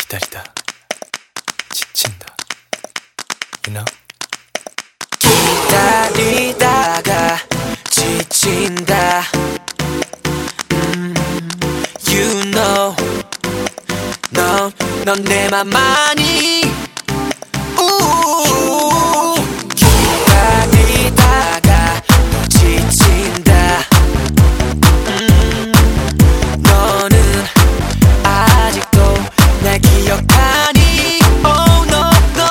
기다리다 지친다. You know? 기다리다가 지친다. You know, 넌 내 맘 아니. 기다리다가 지친다. 너는 아직도 날 기억하니? Oh no no.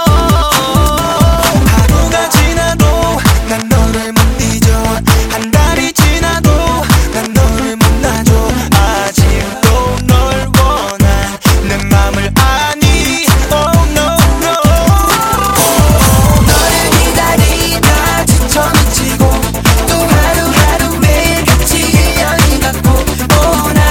하루가 지나도 난 너를 못 잊어. 한 달이 지나도 난 너를 못 놔줘. 아직도 널 원한 내 맘을 아니? Oh no no. 너를 기다리다 지쳐 미치고 또 하루하루 매일같이 1년이 갔고 Oh 나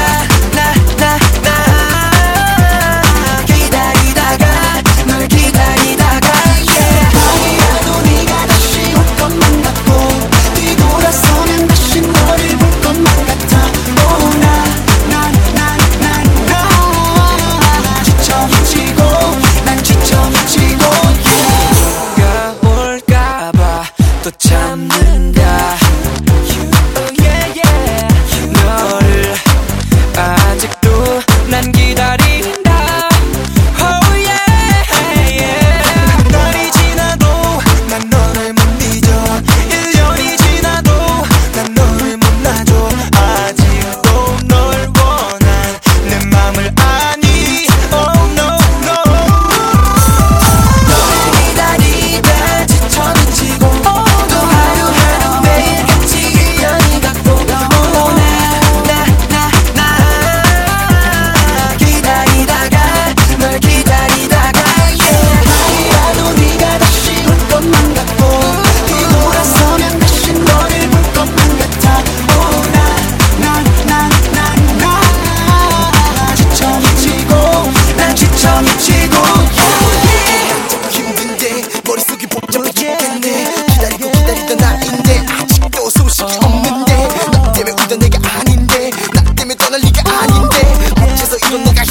기다리다가 널 기다리다가 yeah. 아니라도 네가 다시 올 것만 같고 뒤돌아서면 다시 너를 볼 것만 같아 Oh 나 지쳐 미치고 난 지쳐 미치고 yeah. 가 올까봐 또 참는다 yeah, yeah. 너를 아직도 난 기다린다 Oh yeah, yeah. 한 달이 지나도 난 너를 못 잊어. 1년이 지나도 난 너를 못 놔줘. 아직도 널 원한 내 맘을 아니? Oh no no. 너를 기다리다 지쳐 미치고 또 하루하루 매일같이 1년이 갔고 Oh 나 기다리다가 널 기다리다가 yeah. 아니라도 네가 다시 올 것만 같고 뒤돌아서면 다시 너를 볼 것만 같아 Oh 나 지쳐 미치고 난 지쳐 미치고 yeah. 힘든데 머릿속이 복잡해지겠네. 기다리던 나인데 아직도 소식이 없는데 나 때문에 울던 내가 아닌데 나 때문에 떠날 리가 아닌데 어째서 이런 내가